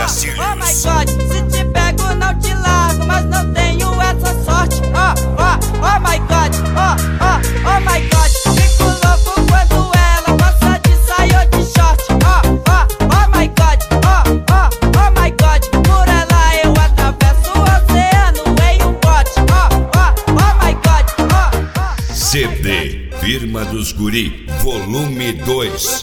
Brasília. Oh my God, se te pego não te largo, mas não tenho essa sorte. Oh my God, oh my God. Fico louco quando ela passa de saia ou de short. Oh my God, oh my God. Por ela eu atravesso o oceano em um bote. Oh my God, CD Firma dos Guri, volume 2.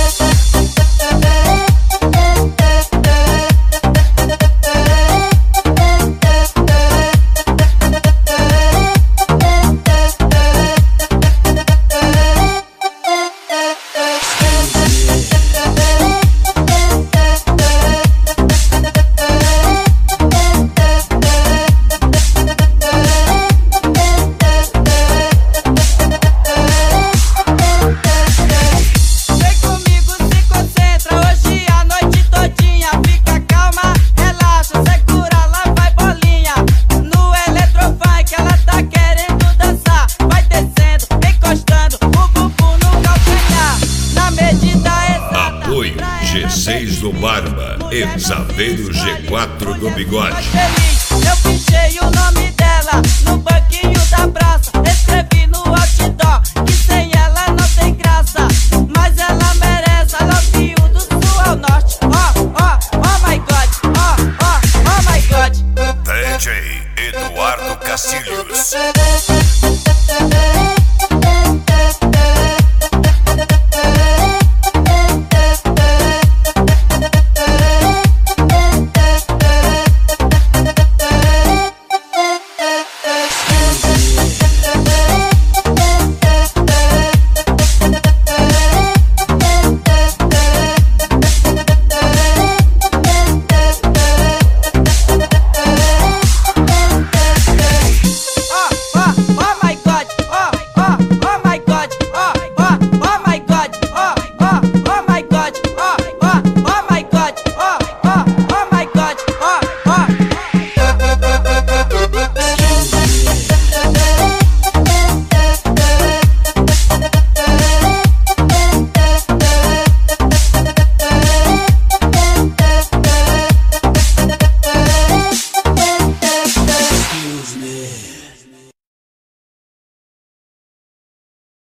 Apoio G6 do Barba, Exaveiro G4 do Bigode. Eu pichei o nome dela no banquinho da praia.